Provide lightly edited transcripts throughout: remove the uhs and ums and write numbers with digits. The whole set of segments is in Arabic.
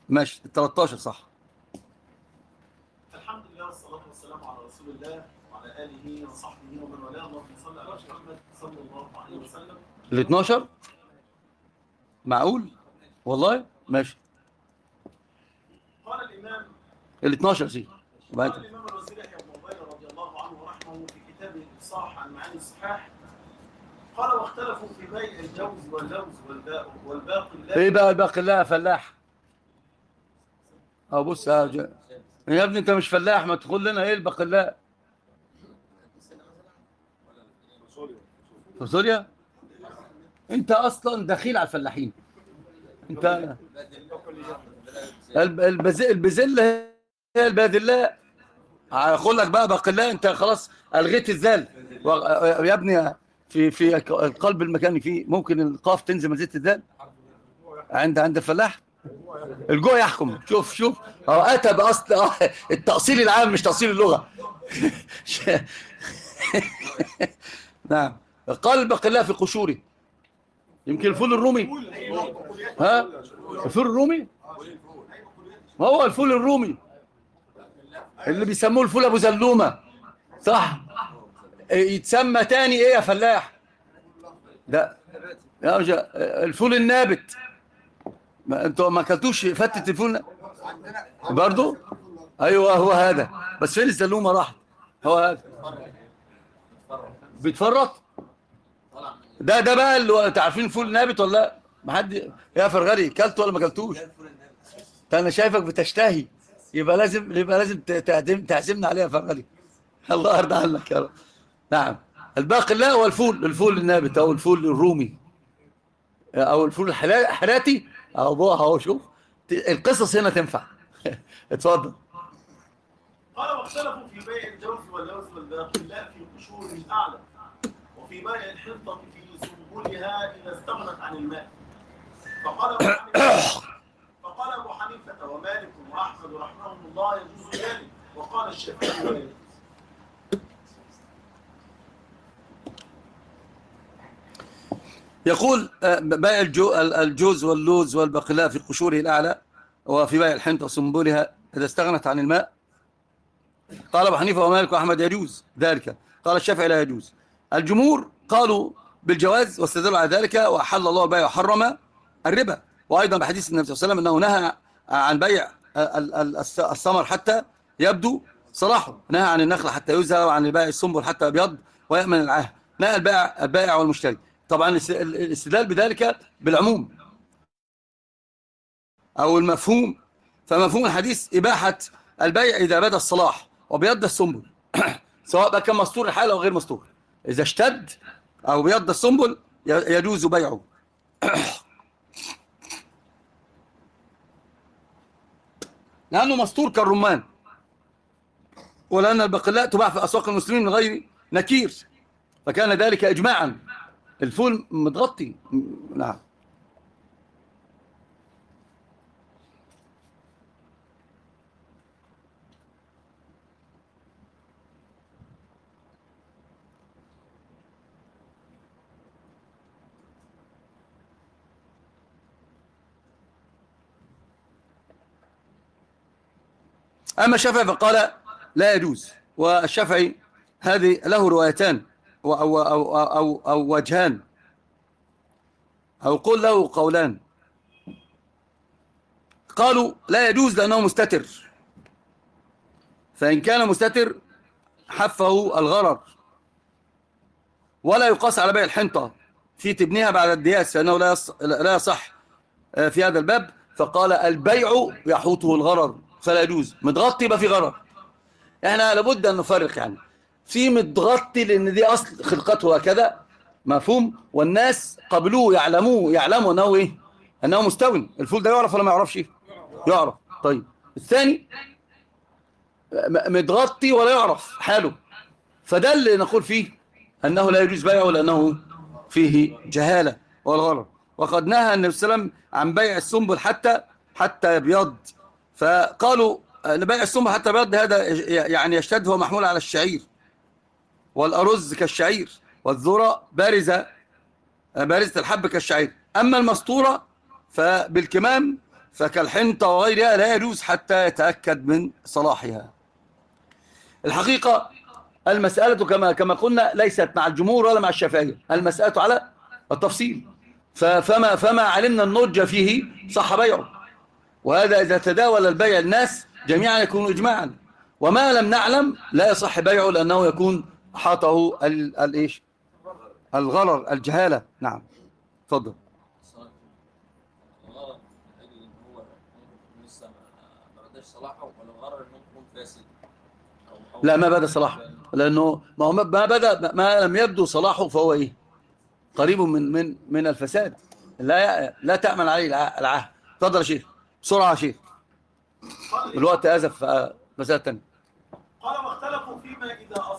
ماشي 13 صح. الحمد لله والصلاة والسلام على رسول الله وعلى آله وصحبه ومن والاه. اللهم صل على محمد صلى الله عليه وسلم. ال 12 معقول والله. ماشي قال الإمام ال 12 سي. قال الإمام الوزير يحيى بن عبيد رضي الله عنه ورحمه في كتابه الإفصاح عن معاني الصحاح، قال واختلفوا في بيع الجوز واللوز والباقي ايه بقى الباقي لا فلاح؟ او بص يا ابني انت مش فلاح، ما تقول لنا ايه الباقي لا في سوريا. انت اصلا دخيل على الفلاحين. انت البزله هي البادله. هقول لك بقى باقي انت خلاص الغيت الذال يا ابني. في القلب المكاني فيه ممكن القاف تنزل منزله الذال عند الفلاح. الجوع يحكم. شوف هو اتى باصل التاصيل العام مش تاصيل اللغه. نعم. قال باقي في قشوره. يمكن الفول الرومي. ها الفول الرومي، ما هو الفول الرومي اللي بيسموه الفول ابو زلومه صح. يتسمى تاني ايه يا فلاح؟ لا الفول النابت. ما انتوا ما اكلتوش فتة الفول برضو؟ ايوه هو هذا. بس فين الزلومه راحت؟ هو هذا بيتفرط. ده بقى اللي تعرفين الفول نابت ولا لا؟ ما حد يا فرغلي كلته ولا ما كلتوش؟ انا شايفك بتشتهي، يبقى لازم تعزمنا عليها يا فرغلي. الله يرضى عنك يا رب. نعم. الباقي لا هو الفول النابت او الفول الرومي او الفول الحراتي. اهو شوف القصص هنا تنفع. اتفضل. قال واختلفوا في بيع الجوز واللوز والباقي لا في قشور اعلى، وفي بيع الحنطة في سنبلها إذا استغنت عن الماء. فقال أبو حنيفة ومالك وأحمد رحمهم الله يجوز ذلك، وقال الشافعي ولا يجوز. يقول بيع الجوز واللوز والبقلاء في قشوره الأعلى، وفي بيع الحنطة وسنبلها إذا استغنت عن الماء. قال أبو حنيفة ومالك وأحمد يجوز ذلك، قال الشافعي لا يجوز. الجمهور قالوا بالجواز واستدلوا على ذلك، وأحل الله البيع وحرم الربا. وأيضا بحديث النبي صلى الله عليه وسلم أنه نهى عن بيع الثمر حتى يبدو صلاحه، نهى عن النخل حتى يزهر، وعن بيع السنبل حتى يبيض ويأمن العاهة، نهى البائع والمشتري. طبعا الاستدلال بذلك بالعموم أو المفهوم. فمفهوم الحديث إباحة البيع إذا بدا الصلاح وبيض السنبل، سواء بقى كان مستور الحال أو غير مستور. إذا اشتد أو بيض السنبل يجوز بيعه. لأنه مستور كالرمان، ولأن البقلاء تباع في أسواق المسلمين من غير نكير، فكان ذلك إجماعا. الفول متغطي. نعم. أما الشافعي فقال لا يجوز. والشافعي هذه له روايتان أو وجهان، أو قول له قولان. قالوا لا يجوز لأنه مستتر، فإن كان مستتر حفه الغرر، ولا يقاس على بيع الحنطة في تبنيها بعد الدياس، فإنه لا يصح في هذا الباب. فقال البيع يحوطه الغرر فلا يجوز. متغطي يبقى في غرر. احنا لابد أن نفرق، يعني في متغطي لأن دي أصل خلقته هكذا مفهوم، والناس قبلوه يعلموا أنه إيه؟ أنه مستوي. الفول ده يعرف ولا ما يعرفش؟ يعرف. طيب الثاني متغطي ولا يعرف حاله، فده اللي نقول فيه أنه لا يجوز بيعه لأنه فيه جهالة والغرر. وقد نهى النبي صلى الله عليه وسلم عن بيع السنبل حتى يبيض. فقالوا بيع السنبل حتى يبيض هذا يعني يشتد، هو محمول على الشعير، والأرز كالشعير، والذرة بارزة الحب كالشعير. أما المسطورة فبالكمام فكالحنطة وغيرها لا يجوز حتى يتأكد من صلاحها. الحقيقة المسألة كما قلنا ليست مع الجمهور ولا مع الشافعية، المسألة على التفصيل. فما علمنا النضج فيه صح بيعه، وهذا إذا تداول البيع الناس جميعا يكون إجماعا، وما لم نعلم لا يصح بيعه لأنه يكون حاطه الإيش الغرر الجهالة. نعم تفضل. الغرض من أجل إن هو لسه ما بداش صلاحه، ولا الغرض إنه يكون فاسد؟ لا ما بدا صلاحه، لأنه ما بدا ما لم يبدو صلاحه فهو إيه قريب من الفساد، لا تأمن عليه العهد. تفضل يا شيخ بسرعة يا شيخ، الوقت أزف مسألة تانية. قال واختلفوا فيما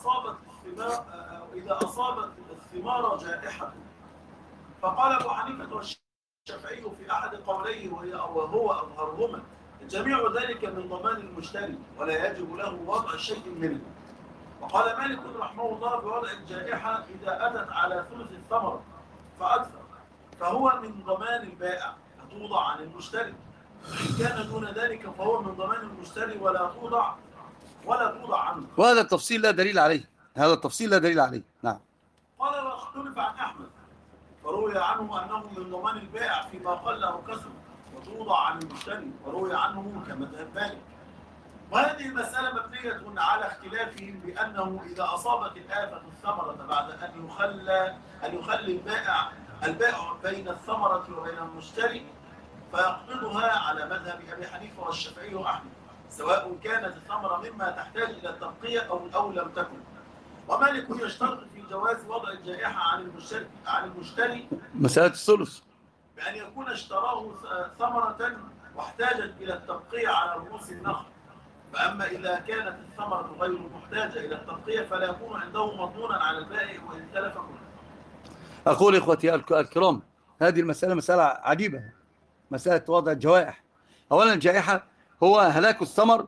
إذا أصابت الثمار جائحة، فقال أبو حنيفة والشافعي في أحد قوليه وهو أظهرهما جميع ذلك من ضمان المشتري ولا يجب له وضع شيء منه. وقال مالك رحمه الله بوضع الجائحة إذا أتت على ثلث الثمرة فأكثر فهو من ضمان البائع فتوضع عن المشتري، إن كان دون ذلك فهو من ضمان المشتري ولا توضع عنه. وهذا التفصيل لا دليل عليه، هذا التفصيل لا دليل عليه. نعم. قال واختلف عن أحمد فروي عنه أنه من ضمان البائع فيما قل أو كثر وتوضع عن المشتري، وروي عنه كمذهب مالك. وهذه المسألة مبنية على اختلافهم بأنه إذا أصابت الآفة الثمرة بعد أن يخلي البائع بين الثمرة وبين المشتري فيقبضها على مذهب أبي حنيفة والشافعي وأحمد، سواء كانت الثمرة مما تحتاج إلى التبقية أو لم تكن. ومالك يشترط في جواز وضع الجائحة عن المشتري مسألة الثلث بأن يكون اشتراه ثمرة واحتاجت إلى التبقية على رؤوس النخل، فأما إذا كانت الثمرة غير محتاجة إلى التبقية فلا يكون عنده مضمونا على البائع وإن تلف كله. أقول إخوتي الكرام، هذه المسألة مسألة عجيبة، مسألة وضع الجوائح. أولا الجائحة هو هلاك الثمر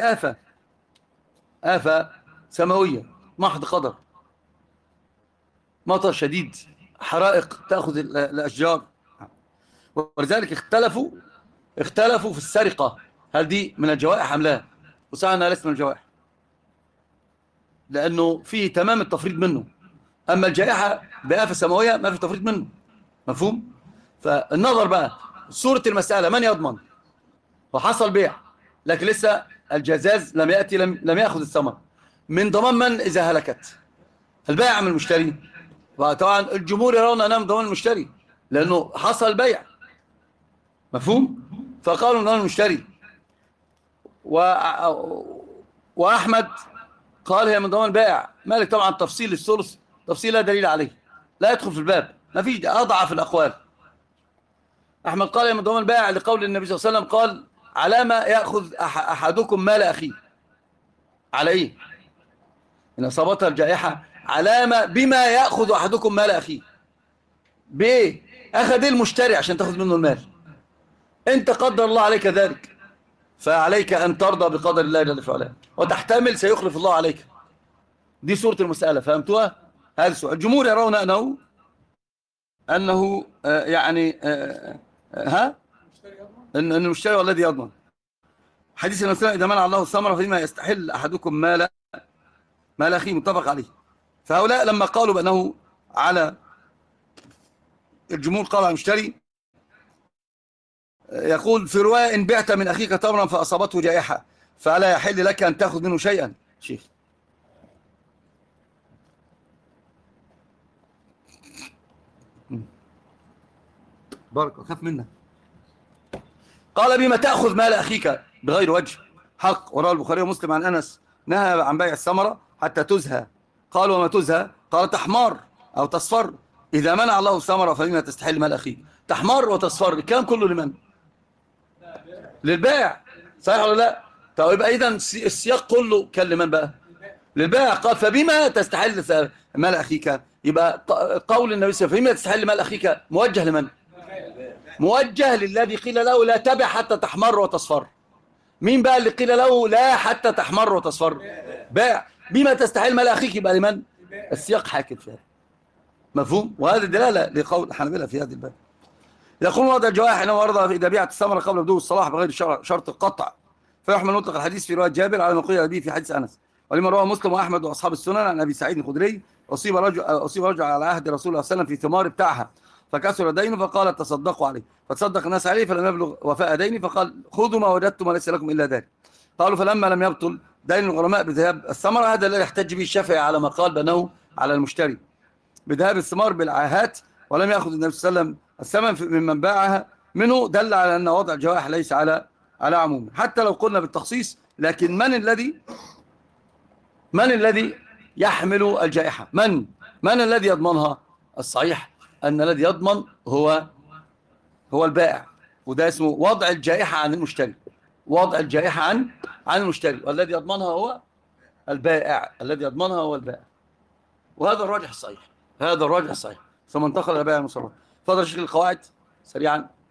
آفة سماوية محض قدر، مطر شديد، حرائق تأخذ الأشجار. ولذلك اختلفوا في السرقة، هل دي من الجوائح أم لا؟ وصحيح أنها ليست من الجوائح لأنه فيه تمام التفريط منه. أما الجائحة بآفة سماوية ما في تفريط منه، مفهوم؟ فالنظر بقى صورة المسألة من يضمن؟ وحصل بيع لكن لسه الجزاز لم يأتي، لم يأخذ الثمر، من ضمان من إذا هلكت؟ البائع من المشتري. وطبعا الجمهور يرون أنها من ضمان المشتري لأنه حصل بيع، مفهوم؟ فقالوا من ضمان المشتري. وأحمد قال هي من ضمان البائع. مالك طبعا تفصيل الثلث تفصيل لا دليل عليه، لا يدخل في الباب، ما فيش، أضعف الأقوال. أحمد قال هي من ضمان البائع لقول النبي صلى الله عليه وسلم قال على ما يأخذ أحدكم مال أخيه. على إيه؟ إن أصابتها الجائحة علامة بما يأخذ أحدكم مال أخيه. بإيه؟ أخذ المشتري عشان تأخذ منه المال، أنت قدر الله عليك ذلك، فعليك أن ترضى بقدر الله جل وعلا وتحتمل سيخلف الله عليك. دي صورة المسألة، فهمتوها؟ هذا السؤال. الجمهور يرون أنه يعني أن المشتري هو الذي يضمن. حديث النبي إذا منع الله الثمرة فيما يستحل أحدكم مال أخيه، متفق عليه. فهؤلاء لما قالوا بأنه على الجمهور قال على المشتري، يقول في رواية إن بعت من أخيك تمرا فأصابته جائحة فلا يحل لك أن تأخذ منه شيئا. شيخ بارك أخاف منك. قال بما تأخذ مال أخيك بغير وجه حق. وروى البخاري ومسلم عن أنس نهى عن بيع الثمرة حتى تزهى. قال وما تزهى؟ قال تحمار أو تصفر. إذا منع الله الثمرة فبما تستحل مال أخيك. تحمر وتصفر، الكلام كله لمن؟ للبائع، صحيح ولا لا؟ طيب يبقى إذن السياق كله كان لمن بقى؟ للبائع. قال فبما تستحل مال أخيك، يبقى قول النبي صلى الله عليه وسلم فبما تستحل مال أخيك موجه لمن؟ موجه للذي قيل له لا تبع حتى تحمر وتصفر. مين بقى اللي قيل له لا حتى تحمر وتصفر؟ بائع. بما تستحل مال أخيك يبقى لمن؟ السياق حاكم فيها، مفهوم؟ وهذا دلالة لقول الحنابلة في هذا الباب. يقول وضع الجوائح انما ورد اذا بيعت الثمره قبل بدو الصلاح بغير شرط القطع، فيحمل مطلق الحديث في روايه جابر على ما قيل به في حديث انس. ولما رواه مسلم واحمد واصحاب السنن عن ابي سعيد الخدري اصيب رجل على عهد رسول الله صلى الله عليه وسلم في ثمار بتاعها فكسر دينه فقال تصدقوا عليه، فتصدق الناس عليه فلم يبلغ وفاء دينه فقال خذوا ما وجدتم وليس لكم الا ذلك. قالوا فلما لم يبطل دين الغرماء بذهاب الثمره، هذا الذي يحتج به الشافعي على ما قال بنوه على المشتري بذهاب الثمار بالعاهات ولم ياخذ النبي صلى الله عليه وسلم الثمن ممن باعها منه، دل على ان وضع الجوائح ليس على عموم حتى لو قلنا بالتخصيص. لكن من الذي يحمل الجائحة؟ من الذي يضمنها؟ الصحيح أن الذي يضمن هو البائع، وده اسمه وضع الجائحة عن المشتري، وضع الجائحة عن المشتري، والذي يضمنها هو البائع، وهذا الراجح الصحيح، ثم انتقل إلى بائع المصرف. فضل شكل القواعد سريعا.